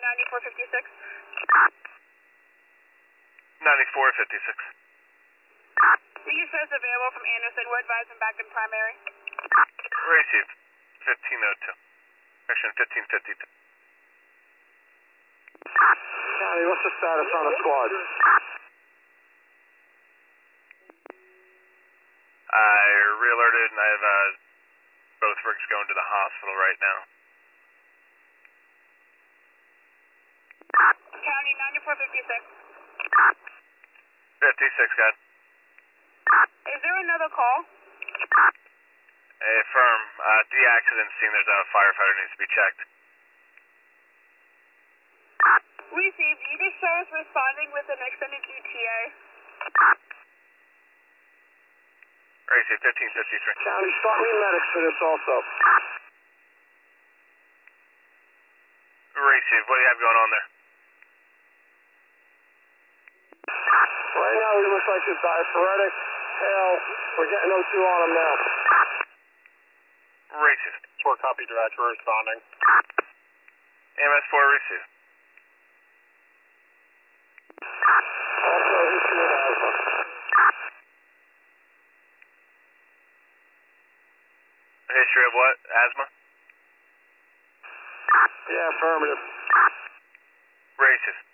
9456. 9456. He says available from Anderson. We're advising back in primary. Receive 1502. Section 1552. County, what's the status on the squad? I re-alerted and I have both rigs going to the hospital right now. County 9456. 56, got it. Is there another call? Firm. The accident scene, there's a firefighter needs to be checked. Received. You just show us responding with an extended ETA. Receive 1553. County, start me medics for this also. Receive. What do you have going on there? Right now, he looks like it's diaphoretic. Hell, we're getting O2 on him now. Receive. 4 copy, director responding. MS4, receive. Also, history of asthma. History of what? Asthma? Yeah, affirmative. Receive.